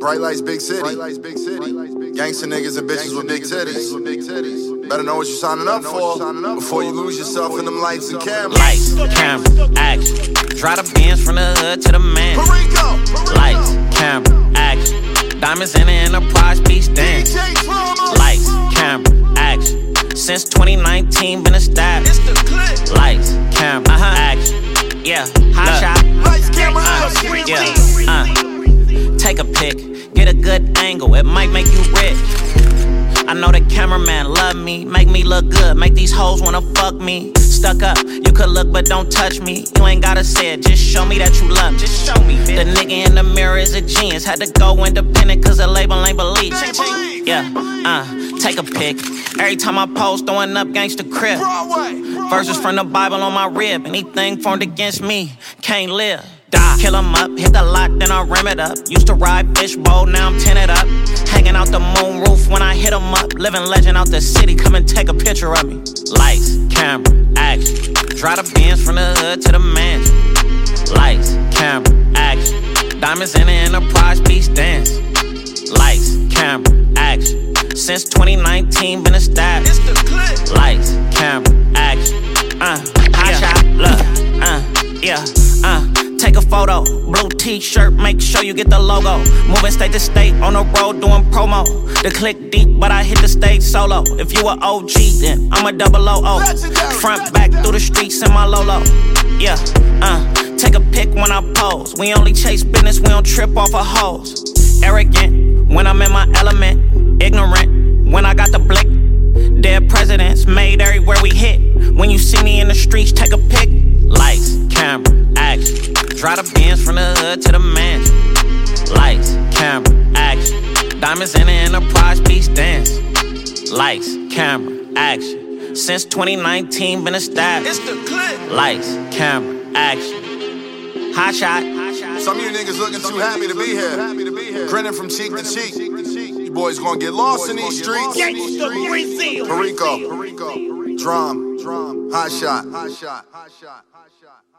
Bright lights, big city. Gangsta niggas and bitches with big titties. Better know what you're signing up for before you lose yourself in them lights and cameras. Lights, camera, action. Drive the Benz from the hood to the man. Lights, camera, action. Diamonds in the Enterprise, beach dance. Lights, camera, action. Since 2019, been established. Lights, camera, action. Yeah, hot shot. Lights, camera, Take a pic, get a good angle, it might make you rich. I know the cameraman love me, make me look good, make these hoes wanna fuck me. Stuck up, you could look but don't touch me. You ain't gotta say it, just show me that you love me. Just show me, bitch. The nigga in the mirror is a genius. Had to go independent cause the label ain't believe. Yeah, take a pic. Every time I post, throwing up gangsta crib. Verses from the Bible on my rib. Anything formed against me, can't live. Die. Kill 'em up, hit the lot, then I rim it up. Used to ride fishbowl, now I'm tinted up. Hanging out the moon roof when I hit 'em up. Living legend out the city, come and take a picture of me. Lights, camera, action. Drive the Benz from the hood to the mansion. Lights, camera, action. Diamonds in the Enterprise, beach dance. Lights, camera, action. Since 2019, been established. Lights, camera, action. Hot shot, look, Take a photo, blue t-shirt, make sure you get the logo. Moving state to state, on the road doing promo. The click deep, but I hit the stage solo. If you a OG, then I'm a double O. Front, back, through the streets in my Lolo. Yeah, take a pic when I pose. We only chase business, we don't trip off of hoes. Arrogant, when I'm in my element. Ignorant, when I got the blick. Dead presidents, made everywhere we hit. When you see me in the streets, take a pic. Lights, camera, action. Drive the Benz from the hood to the mansion. Lights, camera, action. Diamonds in the Enterprise, beach dance. Lights, camera, action. Since 2019, been established. Lights, camera, action. Hot shot. Some of you niggas looking too happy to be here. Grinning from cheek to cheek. You boys gonna get lost in these streets. Perico, drum, hot shot.